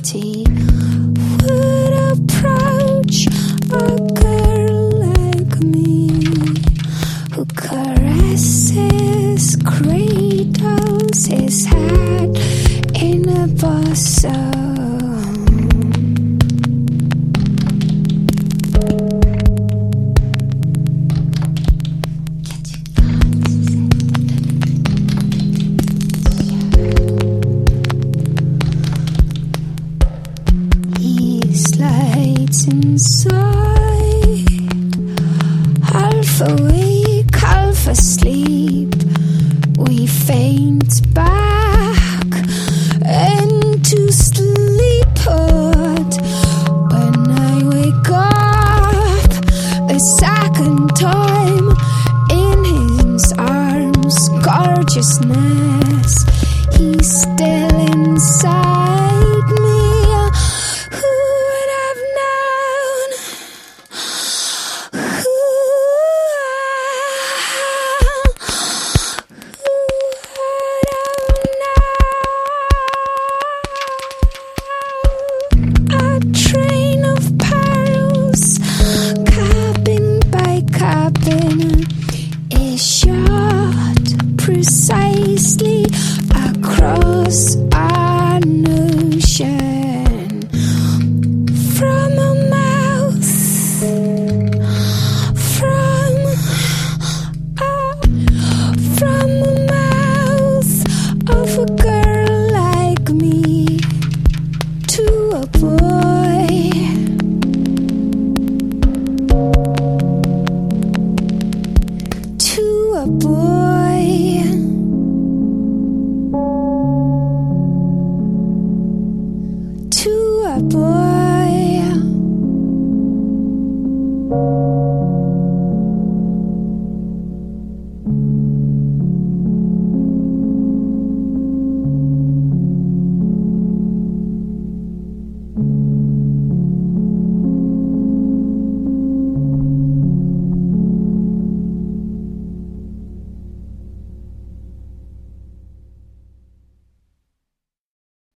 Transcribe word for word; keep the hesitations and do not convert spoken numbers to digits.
city would approach a girl like me, who caresses, cradles his head in a bosom. Inside, half awake, half asleep, we faint back into sleepwood. When I wake up a second time in his arms, gorgeousness, he's still inside me. Precisely across an ocean, from a mouth, from a, from the mouth of a girl like me to a boy, to a boy. To a boy.